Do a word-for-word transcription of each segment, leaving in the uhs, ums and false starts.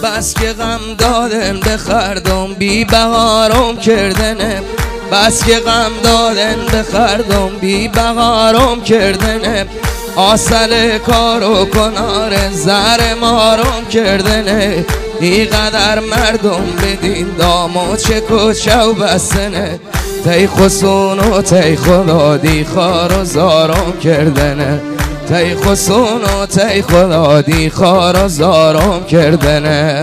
بس که غم دادن به خردم بی بهارم کردنه، بس که غم دادن به خردم بی بهارم کردنه، آسل کارو کنار زر مارم کردنه، اینقدر مردم بدین دامو چه کوچه و بسنه، تی خسون و تی خدا دی خار و زارم کردنه، تی خسون و تی خدا دی خار و زارم کردنه.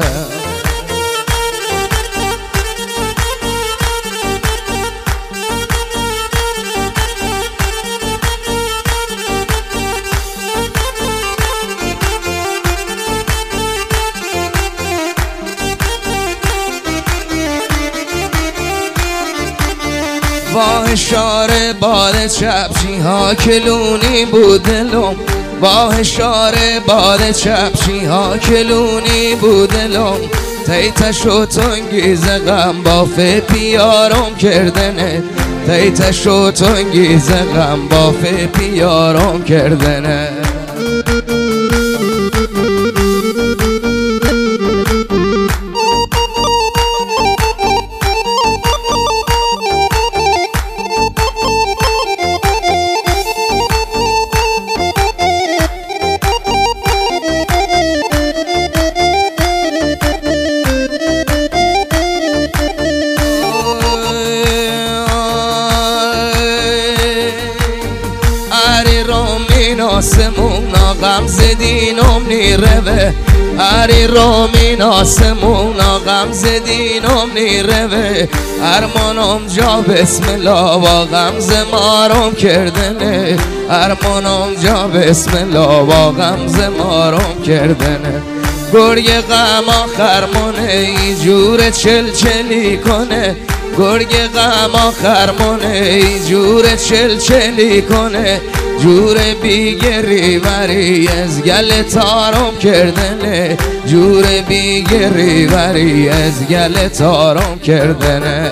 با اشاره باد چپچی ها کلونی بود دلم، با اشاره باد چپچی ها کلونی بود دلم، تیتش و تنگیز غم بافه پیارم کردنه، تیتش و تنگیز غم بافه پیارم کردنه. آسمونا غم زدینم نیروه، هری رومین آسمونا غم زدینم نیروه، ارمانم جا بسم الله با غم زمارم کردنه، ارمانم جا بسم الله با غم زمارم کردنه، گرگ غم آخر منه ای جور چل چلی کنه، گرگ غم آخر منه ای جور چل چلی کنه، جور بیگری وری از گل تارم کردنه، جور بیگری وری از گل تارم کردنه.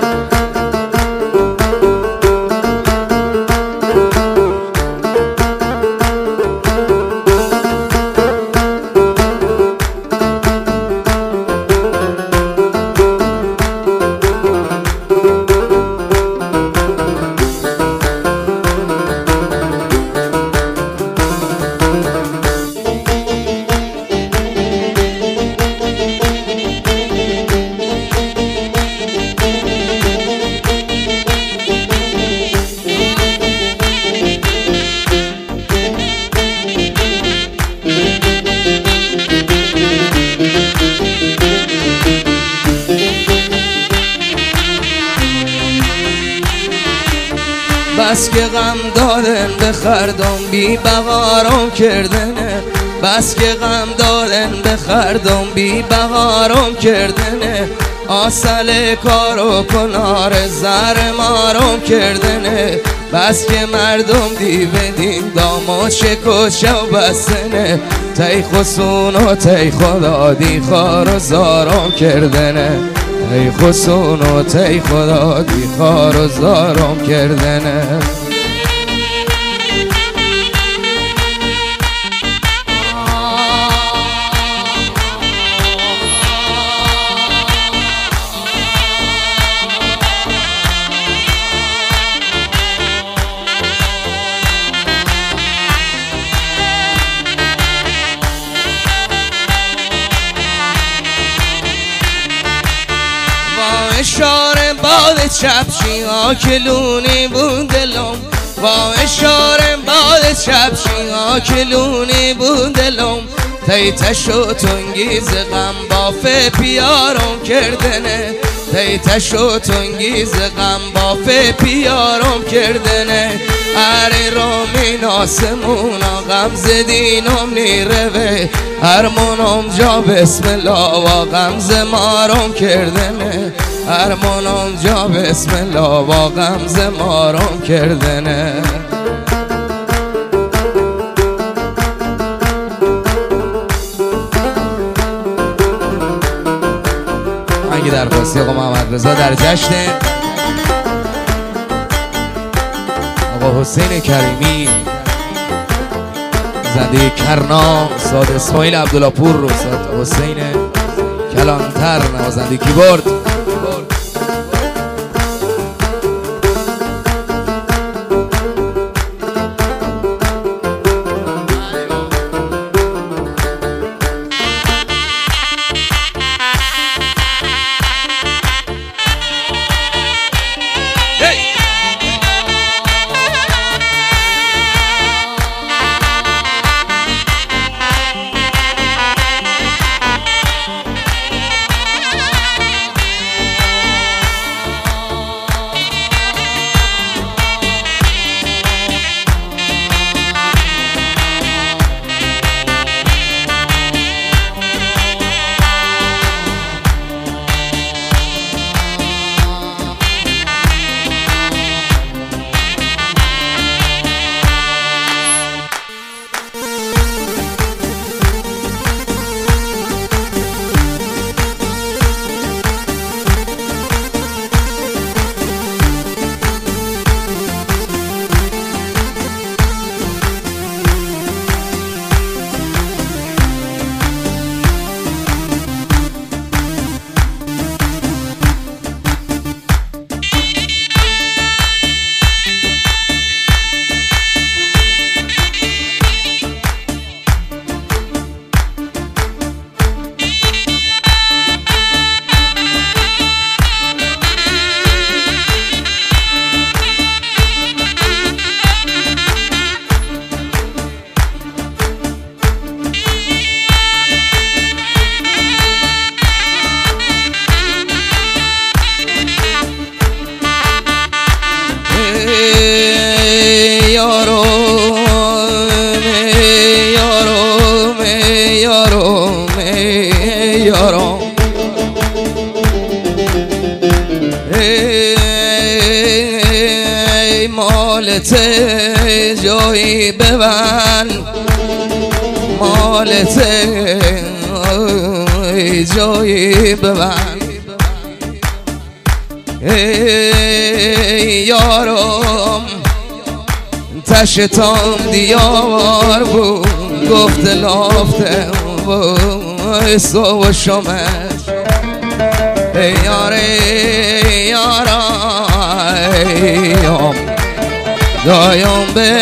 بس که غم دادن به خردم بی بهارم کردنه، بس که غم دادن به خردم بی بهارم کردنه، آسل کارو کنار زر مارم کردنه، بس که مردم دی بدین دامو چه کوچه و بسنه، تی خسون و تی خدا دی خار و زارم کردنه، تی خسون و تی خدا دی خار و زارم کردنه. اشاره باد چپچی ها کلونی بود دلم، با اشاره باد چپچی ها کلونی بود دلم، تیتش و تنگیز غم بافه پیارم کردنه، تیتش و تنگیز غم بافه پیارم کردنه، اری رومین آسمونا غم زدینم نیروه، ارمانم جا بسم الله و غم زمارم کردنه، ارمانم جا بسم الله با غم زمارم کردنه. آهنگ درخواستی آقا محمد رضا در جشن آقا حسین کریمی زنده کرنا، استاد اسماعیل عبدالله پور، استاد حسین کلانتر نوازنده کیبورد. مالت جایی ببند، مالت جایی ببند. ای یارم تشتام دیار بود، گفت لافتم و سو و شمش. ای یاره یارم دایم به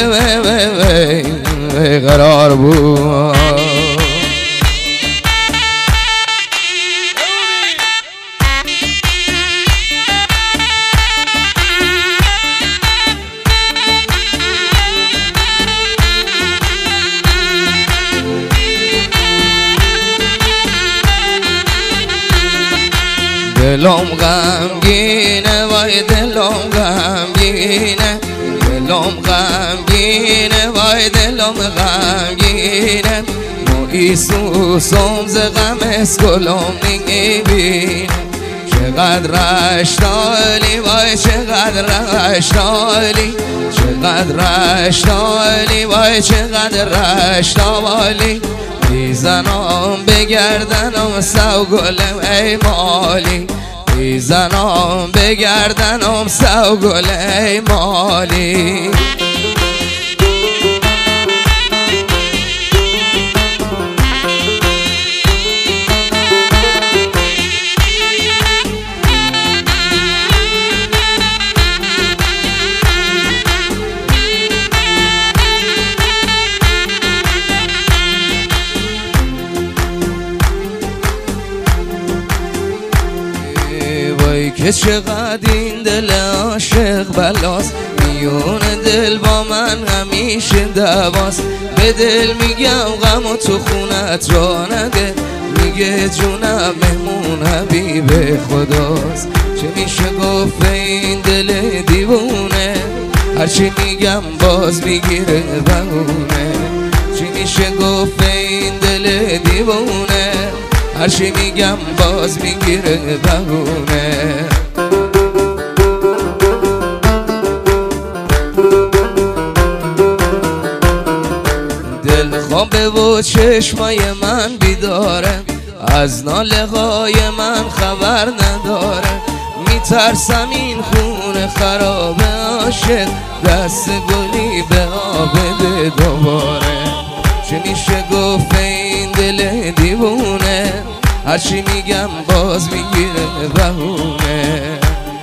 قرار بود. دلم غمگینه وای دلم غمگینه، دلم غمگینه وای دلم غمگینه. موی سوسم ز غم اسکلم نمیبینه. چقدر اشتالی وای چقدر اشتالی، چقدر اشتالی وای چقدر اشتالی. میزنم بگردنم سو گلم ای مالی، میزنم بگردنم سو گل ای مالی. که چقدر این دل عاشق بلاست، میون دل با من همیشه دواست. به دل میگم غم و تو خونت را نده، میگه جونم مهمون حبیب خداست. چه میشه گفت این دل دیوونه، هرچی میگم باز میگیره بهونه. چه میشه گفت این دل دیوونه، هرچی میگم باز میگیره بهونه. دل خوابه و چشمای من بیداره، از ناله های من خبر نداره. میترسم این خون خراب عاشق دست گلی به آب بده دوباره. چه میشه گفت این دل دیوونه، هرچی میگم باز میگیره بهونه.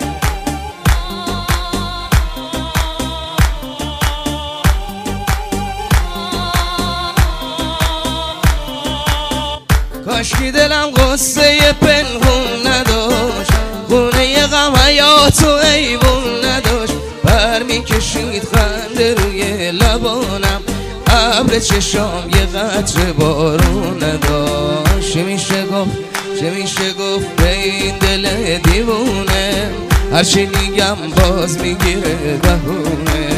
کاشکی دلم قصه پنهون نداشت، خونه غم حیاتو ایوون نداشت، بر میکشید خنده روی لبانم، ابر چشام یه قطره بارون نداشت. چه میشه گفت چه میشه گفت به این دل دیوونه، هرچی میگم باز میگیره بهونه.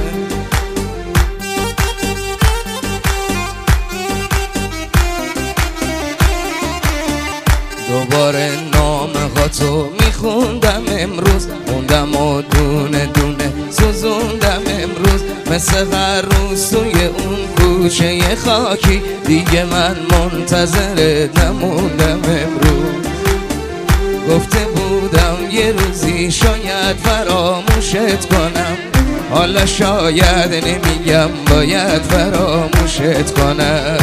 دوباره نامه ها تو میخوندم امروز، خوندم و دونه دونه سوزوندم امروز، مثل هر روز توی اون کوچه خاکی، دیگه من منتظرت نموندم امروز. گفته بودم یه روزی شاید فراموشت کنم، حالا شاید نمیگم باید فراموشت کنم.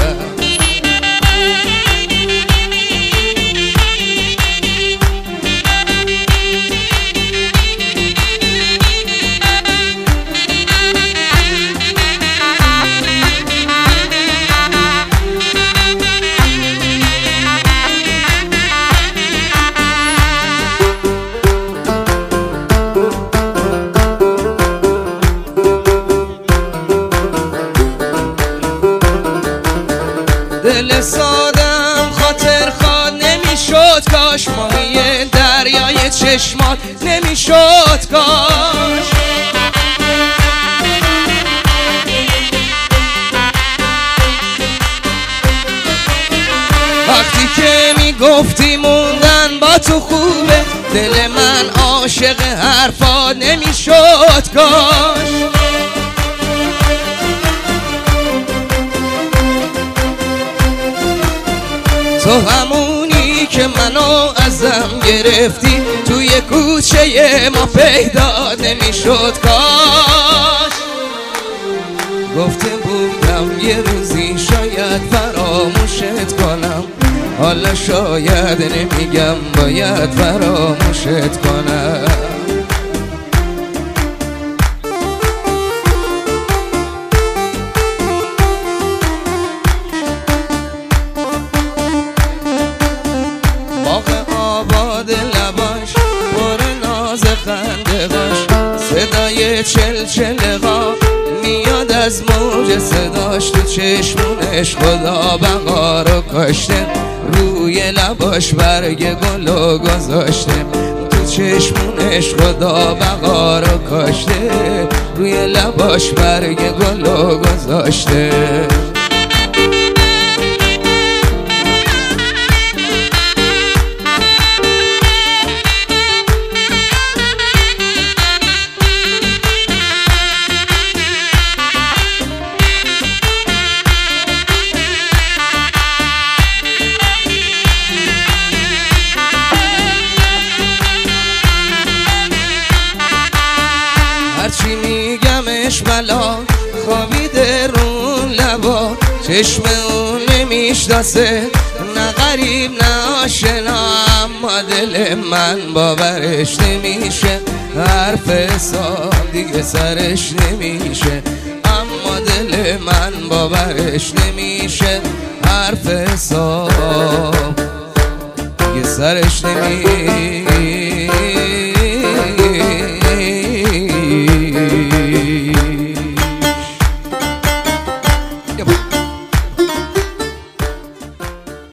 دل سادم خاطر خواد نمیشد کاش، ماهی دریای چشمات نمیشد کاش. وقتی که میگفتی موندن با تو خوبه، دل من عاشق حرفات نمیشد کاش. تو همونی که منو ازم گرفتی، توی کوچه ما پیدا نمیشد کاش. گفته بودم یه روزی شاید فراموشت کنم، حالا شاید نمیگم باید فراموشت کنم. لباش پر ناز خنده‌اش، صدای چلچله ها میاد از موج صداش، تو چشمونش خدا بقا رو کاشته، روی لباش برگ گلو گذاشته، تو چشمونش خدا بقا رو کاشته، روی لباش برگ گلو گذاشته. هرچی میگمش بلا خوابیده رون لبا، چشم اون نمیشناسه نه غریب نه آشنا، اما دل من باورش نمیشه، حرف حساب دیگه سرش نمیشه، اما دل من باورش نمیشه، حرف حساب دیگه سرش نمیشه.